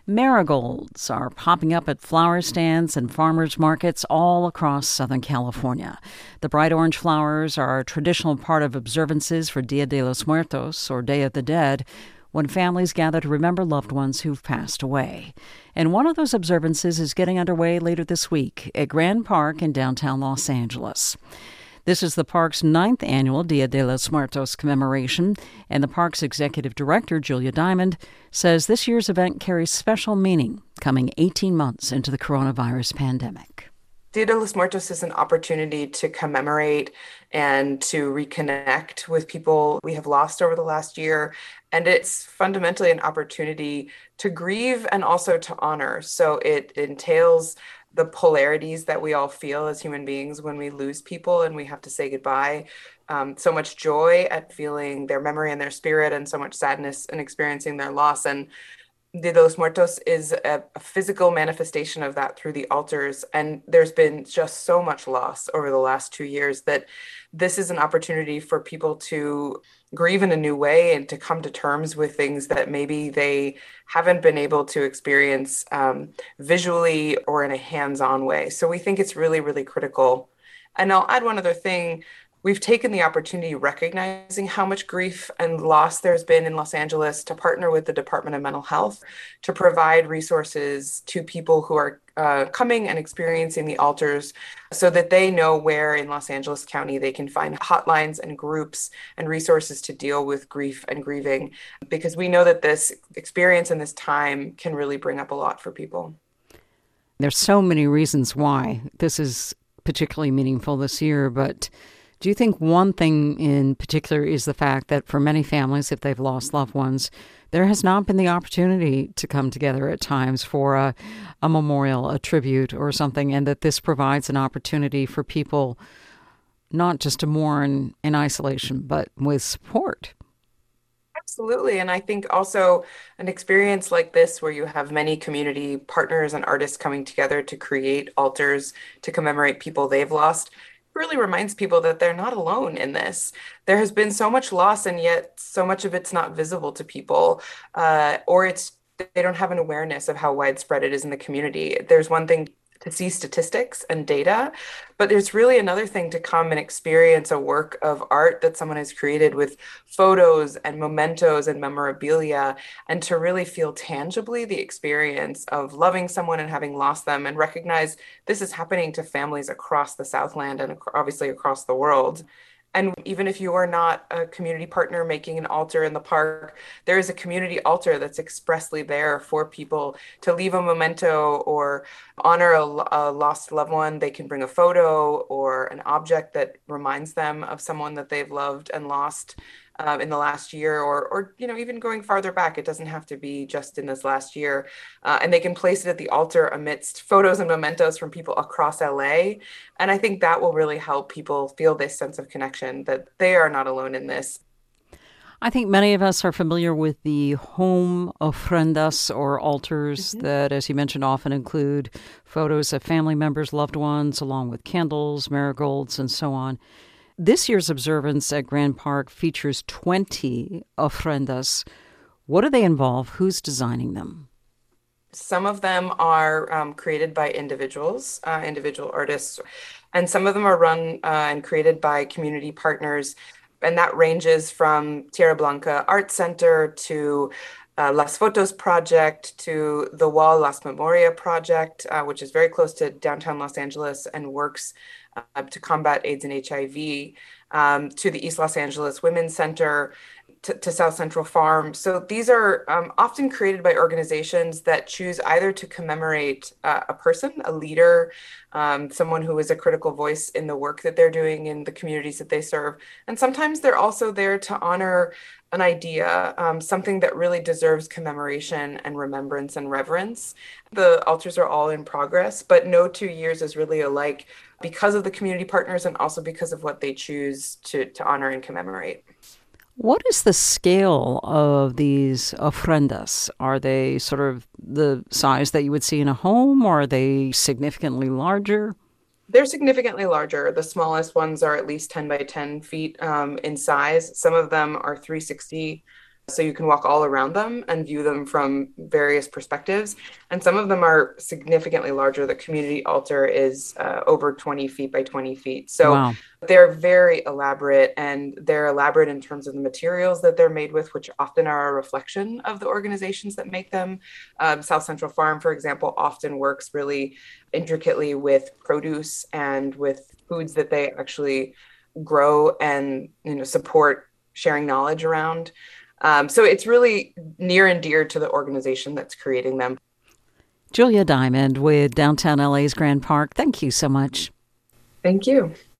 Marigolds are popping up at flower stands and farmers markets all across Southern California. The bright orange flowers are a traditional part of observances for Dia de los Muertos, or Day of the Dead, when families gather to remember loved ones who've passed away. And one of those observances is getting underway later this week at Grand Park in downtown Los Angeles. This is the park's 9th annual Dia de los Muertos commemoration, and the park's executive director, Julia Diamond, says this year's event carries special meaning, coming 18 months into the coronavirus pandemic. Dia de los Muertos is an opportunity to commemorate and to reconnect with people we have lost over the last year. And it's fundamentally an opportunity to grieve and also to honor. So it entails the polarities that we all feel as human beings when we lose people and we have to say goodbye. So much joy at feeling their memory and their spirit, and so much sadness in experiencing their loss. And Dia de los Muertos is a physical manifestation of that through the altars. And there's been just so much loss over the last 2 years that this is an opportunity for people to grieve in a new way and to come to terms with things that maybe they haven't been able to experience visually or in a hands-on way. So we think it's really, really critical. And I'll add one other thing. We've taken the opportunity, recognizing how much grief and loss there's been in Los Angeles, to partner with the Department of Mental Health to provide resources to people who are coming and experiencing the altars, so that they know where in Los Angeles County they can find hotlines and groups and resources to deal with grief and grieving, because we know that this experience and this time can really bring up a lot for people. There's so many reasons why this is particularly meaningful this year, but do you think one thing in particular is the fact that for many families, if they've lost loved ones, there has not been the opportunity to come together at times for a memorial, a tribute or something, and that this provides an opportunity for people not just to mourn in isolation, but with support? Absolutely. And I think also an experience like this, where you have many community partners and artists coming together to create altars to commemorate people they've lost, really reminds people that they're not alone in this. There has been so much loss, and yet so much of it's not visible to people, or they don't have an awareness of how widespread it is in the community. There's one thing to see statistics and data, but there's really another thing to come and experience a work of art that someone has created with photos and mementos and memorabilia, and to really feel tangibly the experience of loving someone and having lost them, and recognize this is happening to families across the Southland and obviously across the world. And even if you are not a community partner making an altar in the park, there is a community altar that's expressly there for people to leave a memento or honor a lost loved one. They can bring a photo or an object that reminds them of someone that they've loved and lost in the last year, or even going farther back. It doesn't have to be just in this last year. And they can place it at the altar amidst photos and mementos from people across LA. And I think that will really help people feel this sense of connection, that they are not alone in this. I think many of us are familiar with the home ofrendas, or altars, that, as you mentioned, often include photos of family members, loved ones, along with candles, marigolds, and so on. This year's observance at Grand Park features 20 ofrendas. What do they involve? Who's designing them? Some of them are created by individual artists, and some of them are run and created by community partners. And that ranges from Tierra Blanca Art Center to Las Fotos Project to the Wall Las Memoria Project, which is very close to downtown Los Angeles and works to combat AIDS and HIV, to the East Los Angeles Women's Center, to South Central Farm. So these are often created by organizations that choose either to commemorate a person, a leader, someone who is a critical voice in the work that they're doing in the communities that they serve. And sometimes they're also there to honor an idea, something that really deserves commemoration and remembrance and reverence. The altars are all in progress, but no 2 years is really alike, because of the community partners and also because of what they choose to honor and commemorate. What is the scale of these ofrendas? Are they sort of the size that you would see in a home, or are they significantly larger? They're significantly larger. The smallest ones are at least 10 by 10 feet in size. Some of them are 360 So you can walk all around them and view them from various perspectives. And some of them are significantly larger. The community altar is over 20 feet by 20 feet. So Wow. they're very elaborate, and they're elaborate in terms of the materials that they're made with, which often are a reflection of the organizations that make them. South Central Farm, for example, often works really intricately with produce and with foods that they actually grow and support sharing knowledge around. So it's really near and dear to the organization that's creating them. Julia Diamond with Downtown LA's Grand Park. Thank you so much. Thank you.